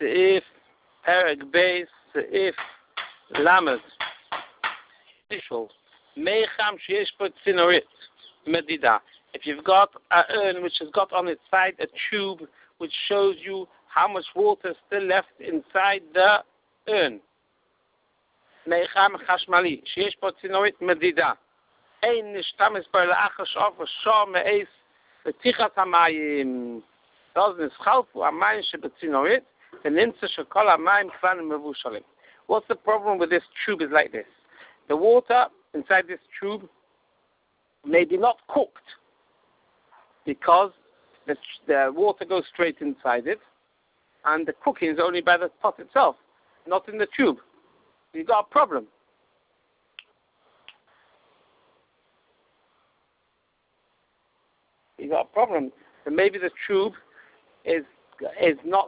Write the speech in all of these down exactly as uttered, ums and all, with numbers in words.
Seif Perek Beis Seif Lamed. Meicham Sheyesh Po Tzinorit Medida. If you've got an urn which has got on its side a tube which shows you how much water is still left inside the urn. Meicham Chashmali Sheyesh Po Tzinorit Medida. Ein Nishtamis Bo La'achar Sh'ov V'Shor Me'ez V'Tichat HaMayim. Does Nischalfu HaMayim Shebetzinorit V'Nimtza Shekol HaMayim Kvan Mevushalim. What's the problem with this tube is like this. The water inside this tube may be not cooked because the, the water goes straight inside it and the cooking is only by the pot itself, not in the tube. You've got a problem. You've got a problem. So maybe the tube is is not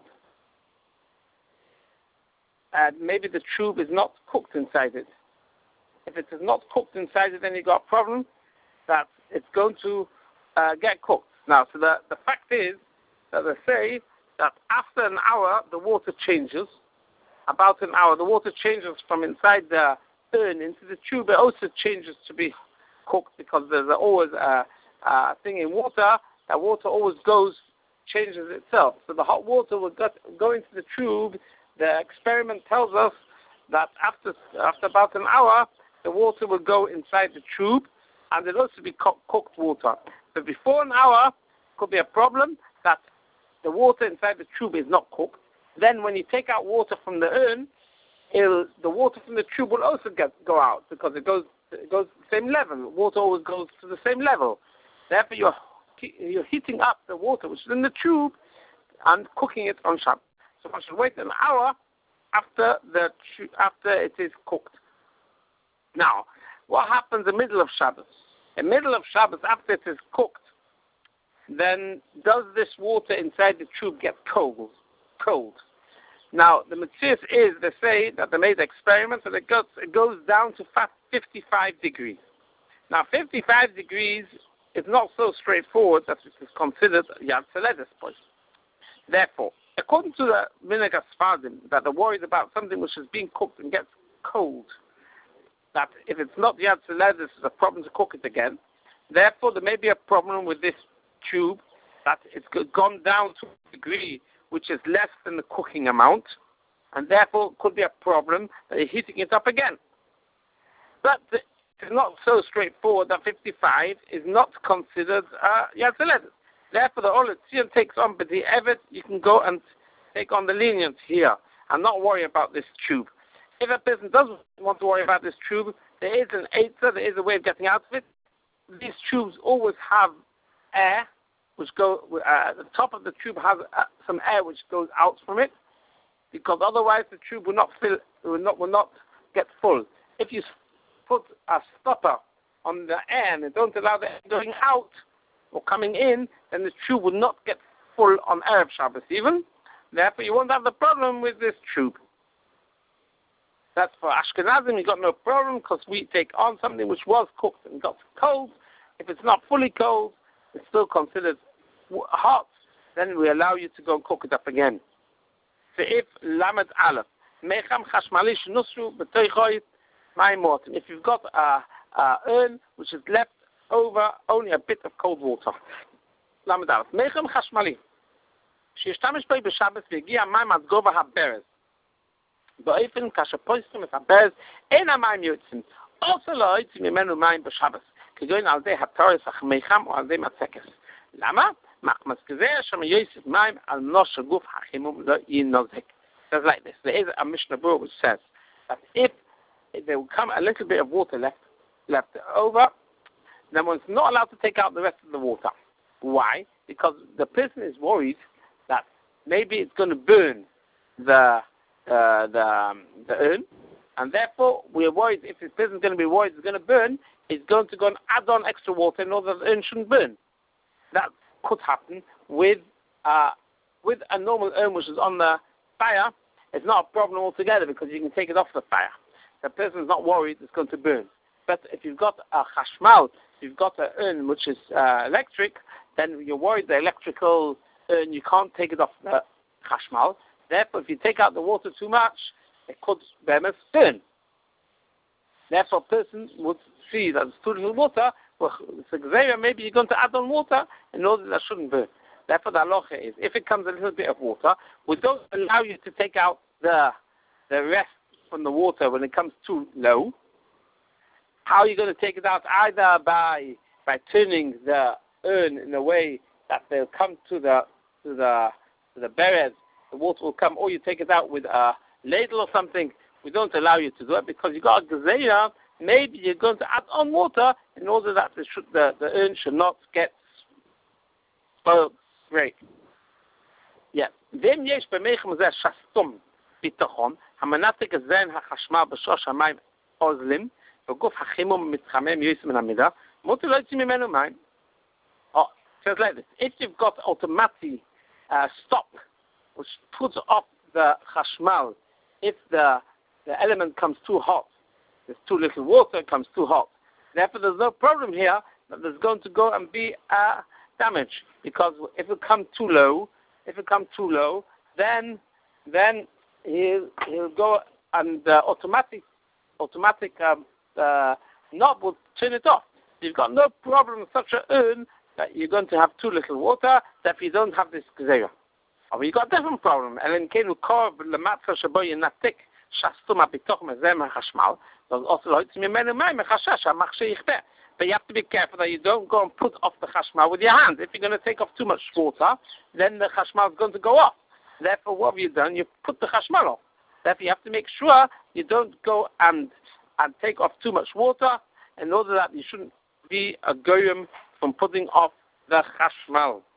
uh, maybe the tube is not cooked inside it. If it is not cooked inside it, then you've got a problem that it's going to uh, get cooked. Now, so the, the fact is that they say that after an hour, the water changes. About an hour, the water changes from inside the urn into the tube. It also changes to be cooked because there's always a, a thing in water. That water always goes, changes itself. So the hot water will get, go into the tube. The experiment tells us that after after about an hour, the water will go inside the tube, and there'll also be co- cooked water. But before an hour, could be a problem that the water inside the tube is not cooked. Then when you take out water from the urn, it'll, the water from the tube will also get, go out because it goes it goes to the same level. Water always goes to the same level. Therefore, you're, you're heating up the water which is in the tube and cooking it on Shabbos. So one should wait an hour after the after it is cooked. Now, what happens in the middle of Shabbos? In the middle of Shabbos, after it is cooked, then does this water inside the tube get cold? Cold. Now, the mitzvah is, they say that they made experiments and it goes, it goes down to fifty-five degrees. Now, fifty-five degrees is not so straightforward that it is considered Yad Seledis poison. Therefore, according to the Minhag Sfardim, that they're worried about something which is being cooked and gets cold, that if it's not Yad Seledis, it's a problem to cook it again. Therefore, there may be a problem with this tube, that it's gone down to a degree which is less than the cooking amount, and therefore it could be a problem that you're heating it up again. But it's not so straightforward that fifty-five is not considered uh, Yad Seledis. Therefore, the Olet Zion takes on, but the Evet, you can go and take on the lenient here and not worry about this tube. If a person doesn't want to worry about this tube, there is an Eitzah, there is a way of getting out of it. These tubes always have air, which go, uh, the top of the tube has uh, some air which goes out from it, because otherwise the tube will not fill, will not, will not get full. If you put a stopper on the air and don't allow the air going out or coming in, then the tube will not get full on Erev Shabbos even. Therefore, you won't have the problem with this tube. That's for Ashkenazim, you got no problem because we take on something which was cooked and got cold. If it's not fully cold, it's still considered hot, then we allow you to go and cook it up again. If Lamed Aleph, Mecham Chashmali Shnusru B'Toichoyit Mayim Mortim. If you've got a, a urn which is left over only a bit of cold water. Lamed Aleph, Mecham Chashmali. Sheishtamish B'I B'Shabbos V'Yegia Mayim Ad Gova HaBerez. Ba'ifin Kasha Poistim Et HaBerez Ein HaMayim Yotzim. Also Lo Yotzim Yimenu Mayim B'Shabbos. כגון על די התורס החמיכם או על די מצקס. למה? מחמס כזה שם יוסף מים על נוש הגוף החימום לא ינוזק. Says like this. There is a Mishnah Berurah which says that if, if there will come a little bit of water left left over, then one's not allowed to take out the rest of the water. Why? Because the person is worried that maybe it's going to burn the uh, the um, the urn, and therefore we are worried if the person is going to be worried it's going to burn, is going to go and add on extra water in order that the urn shouldn't burn. That could happen with uh, with a normal urn which is on the fire. It's not a problem altogether because you can take it off the fire. The person is not worried it's going to burn. But if you've got a chashmal, if you've got an urn which is uh, electric, then you're worried the electrical urn, you can't take it off the chashmal. Therefore, if you take out the water too much, it could behemoth burn. Therefore, a person would see that it's too little water. Well, maybe you're going to add on water in order that shouldn't burn. Therefore, the halacha is, if it comes a little bit of water, we don't allow you to take out the the rest from the water when it comes too low. How are you going to take it out? Either by by turning the urn in a way that they'll come to the to the to the beres, the water will come, or you take it out with a ladle or something. We don't allow you to do it because you got a gezeira. Maybe you're going to add on water in order that the should, the, the urn should not get spoiled. Great. Yeah. Vem yesh b'meichem zeh shastum bitachon hamanatik zen hachashmal b'shosh hamayim ozlim v'guf hachimum mitchamem yis min hamida mutar lo yitzi mimenu mayim. Oh, says like this. If you've got automatic uh, stop, which puts off the chashmal, if the the element comes too hot, there's too little water, it comes too hot. Therefore, there's no problem here that there's going to go and be uh, damage, because if it comes too low, if it comes too low, then then he'll he'll go and the uh, automatic automatic um, uh, knob will turn it off. You've got no problem with such an urn that you're going to have too little water. That you don't have this gezeira. But you've got a different problem. And in case you carve the matzah shaboy natik shastum abitoch mezem hachashmal. But you have to be careful that you don't go and put off the chashmal with your hand. If you're going to take off too much water, then the chashmal is going to go off. Therefore, what have you done? You put the chashmal off. Therefore, you have to make sure you don't go and and take off too much water in order that you shouldn't be a goyim from putting off the chashmal.